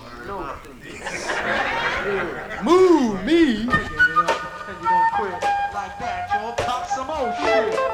No. Move me. And you don't quit like that, y'all. Pop some more shit.